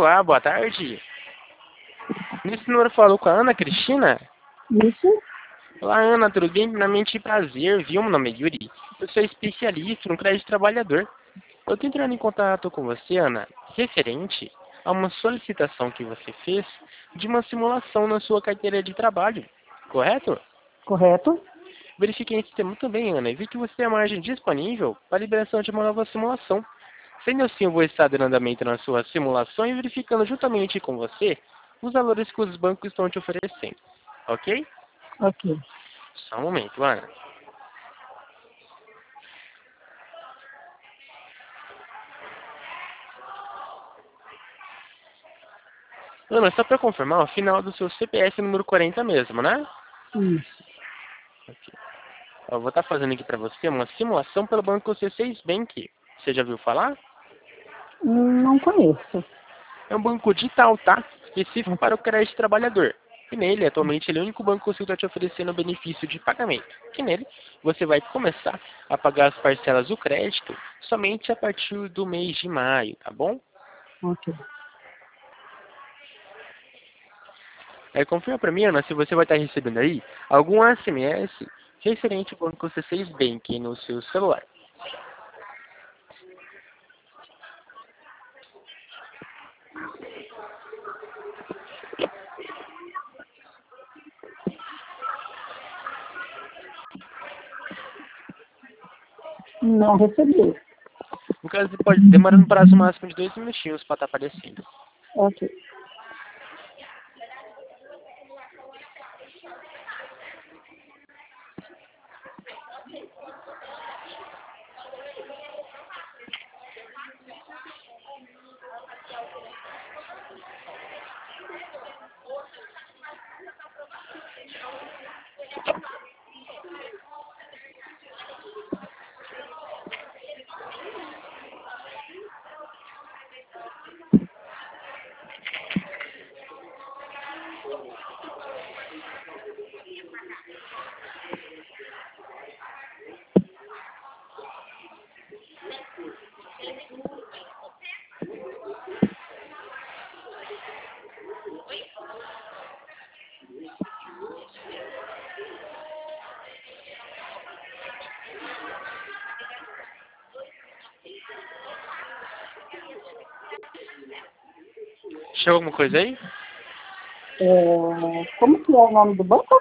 Olá, boa tarde. Nesse número falou com a Ana Cristina? Isso? Olá, Ana, tudo bem? Primeiramente, prazer, viu? Meu nome é Yuri. Eu sou especialista no crédito trabalhador. Eu tô entrando em contato com você, Ana, referente a uma solicitação que você fez de uma simulação na sua carteira de trabalho, correto? Correto? Verifiquei em sistema também, Ana, e vi que você tem a margem disponível para a liberação de uma nova simulação. Sendo assim, eu vou estar dando andamento na sua simulação e verificando juntamente com você os valores que os bancos estão te oferecendo. Ok? Ok. Só um momento, Ana. Ana, só para confirmar, o final do seu CPF é número 40 mesmo, né? Isso. Ok. Eu vou estar fazendo aqui para você uma simulação pelo Banco C6 Bank. Você já viu falar? Não conheço. É um banco digital, tá? Específico para Ok. o crédito trabalhador. E nele, atualmente, ele é o único banco que está te oferecendo o benefício de pagamento. Que nele, você vai começar a pagar as parcelas do crédito somente a partir do mês de maio, tá bom? Ok. Confirma para mim, Ana, se você vai estar recebendo aí algum SMS referente ao Banco C6 Bank no seu celular. Não recebi. No caso, ele pode demorar no prazo máximo de 2 minutinhos para estar aparecendo. Ok. Chegou alguma coisa aí? Como que é o nome do banco?